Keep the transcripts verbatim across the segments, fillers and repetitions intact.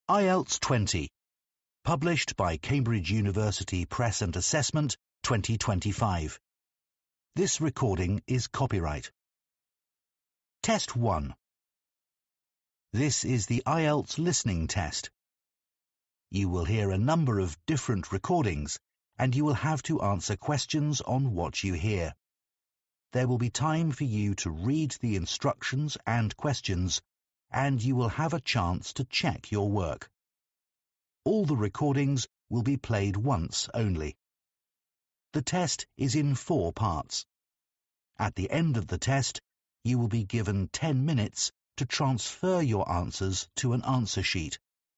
I E L T S twenty, published by Cambridge University Press and Assessment twenty twenty-five. This recording is copyright. Test one. This is the I E L T S listening test. You will hear a number of different recordings, and you will have to answer questions on what you hear. There will be time for you to read the instructions and questions, and you will have a chance to check your work. All the recordings will be played once only. The test is in four parts. At the end of the test, you will be given ten minutes to transfer your answers to an answer sheet.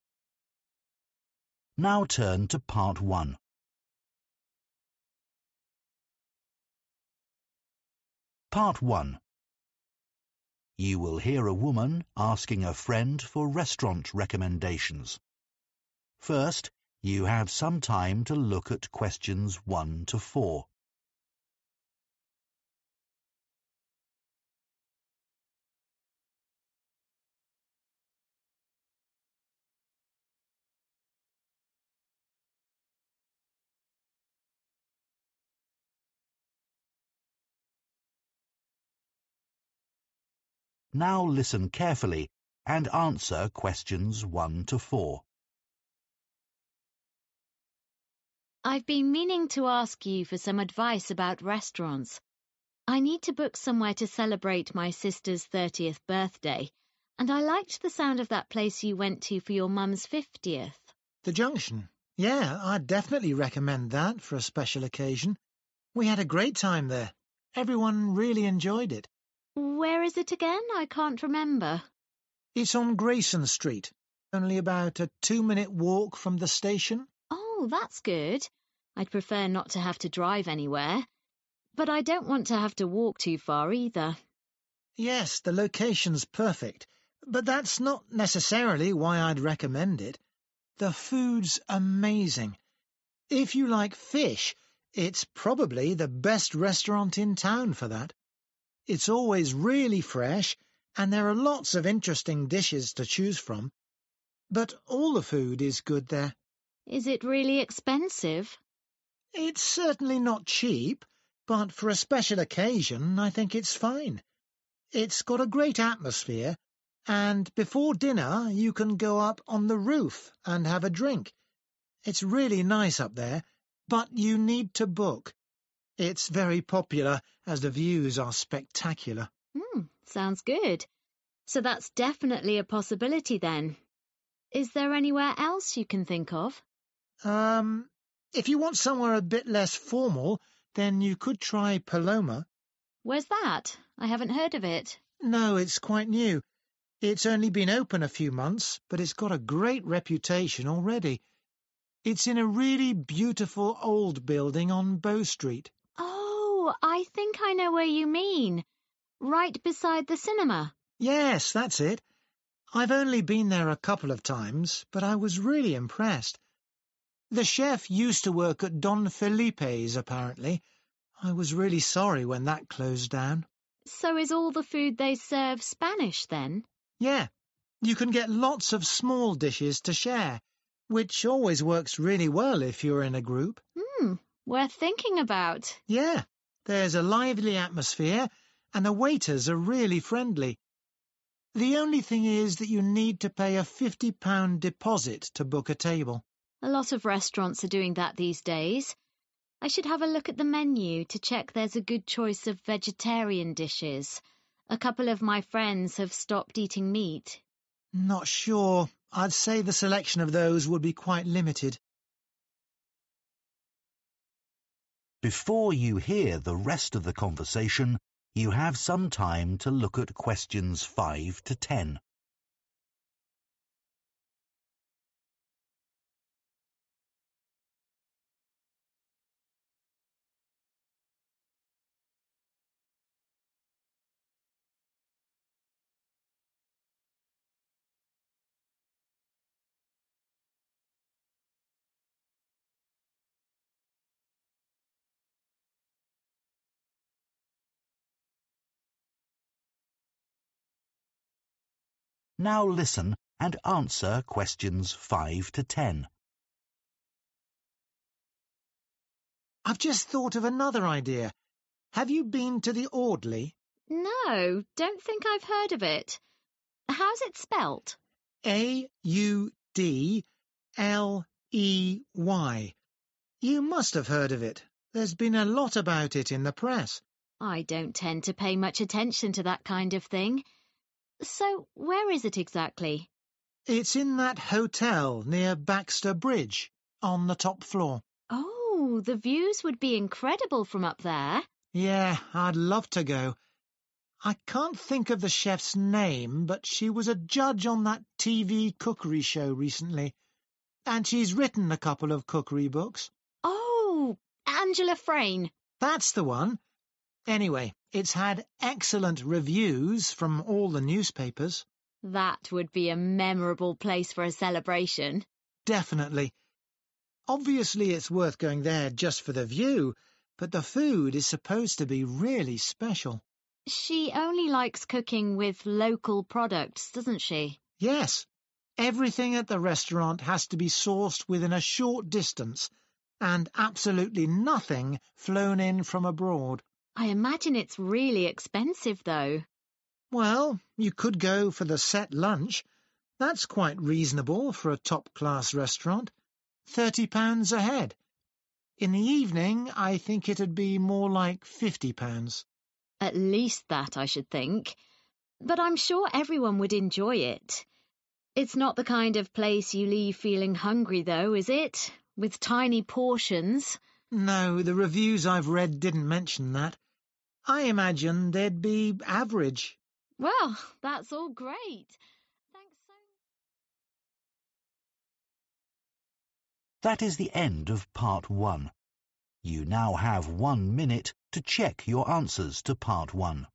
Now turn to part one. Part one. You will hear a woman asking a friend for restaurant recommendations. First, you have some time to look at questions one to four. Now listen carefully and answer questions one to four. I've been meaning to ask you for some advice about restaurants. I need to book somewhere to celebrate my sister's thirtieth birthday, and I liked the sound of that place you went to for your mum's fiftieth. The Junction. Yeah, I'd definitely recommend that for a special occasion. We had a great time there. Everyone really enjoyed it. Where is it again? I can't remember. It's on Grayson Street, only about a two-minute walk from the station. Oh, that's good. I'd prefer not to have to drive anywhere, but I don't want to have to walk too far either. Yes, the location's perfect, but that's not necessarily why I'd recommend it. The food's amazing. If you like fish, it's probably the best restaurant in town for that. It's always really fresh, and there are lots of interesting dishes to choose from. But all the food is good there. Is it really expensive? It's certainly not cheap, but for a special occasion, I think it's fine. It's got a great atmosphere, and before dinner you can go up on the roof and have a drink. It's really nice up there, but you need to book. It's very popular, as the views are spectacular. Hmm, sounds good. So that's definitely a possibility then. Is there anywhere else you can think of? Um, if you want somewhere a bit less formal, then you could try Paloma. Where's that? I haven't heard of it. No, it's quite new. It's only been open a few months, but it's got a great reputation already. It's in a really beautiful old building on Bow Street. Oh, I think I know where you mean. Right beside the cinema. Yes, that's it. I've only been there a couple of times, but I was really impressed. The chef used to work at Don Felipe's, apparently. I was really sorry when that closed down. So is all the food they serve Spanish, then? Yeah, you can get lots of small dishes to share, which always works really well if you're in a group. Hmm, worth thinking about. Yeah, there's a lively atmosphere, and the waiters are really friendly. The only thing is that you need to pay a fifty pound deposit to book a table. A lot of restaurants are doing that these days. I should have a look at the menu to check there's a good choice of vegetarian dishes. A couple of my friends have stopped eating meat. Not sure. I'd say the selection of those would be quite limited. Before you hear the rest of the conversation, you have some time to look at questions five to ten. Now listen and answer questions five to ten. I've just thought of another idea. Have you been to the Audley? No, don't think I've heard of it. How's it spelt? A U D L E Y. You must have heard of it. There's been a lot about it in the press. I don't tend to pay much attention to that kind of thing. So, where is it exactly? It's in that hotel near Baxter Bridge, on the top floor. Oh, the views would be incredible from up there. Yeah, I'd love to go. I can't think of the chef's name, but she was a judge on that T V cookery show recently. And she's written a couple of cookery books. Oh, Angela Frayne. That's the one. Anyway, it's had excellent reviews from all the newspapers. That would be a memorable place for a celebration. Definitely. Obviously, it's worth going there just for the view, but the food is supposed to be really special. She only likes cooking with local products, doesn't she? Yes. Everything at the restaurant has to be sourced within a short distance, and absolutely nothing flown in from abroad. I imagine it's really expensive, though. Well, you could go for the set lunch. That's quite reasonable for a top-class restaurant. Thirty pounds a head. In the evening, I think it'd be more like fifty pounds. At least that, I should think. But I'm sure everyone would enjoy it. It's not the kind of place you leave feeling hungry, though, is it? With tiny portions. No, the reviews I've read didn't mention that. I imagine they'd be average. Well, that's all great. Thanks so much. That is the end of part one. You now have one minute to check your answers to part one.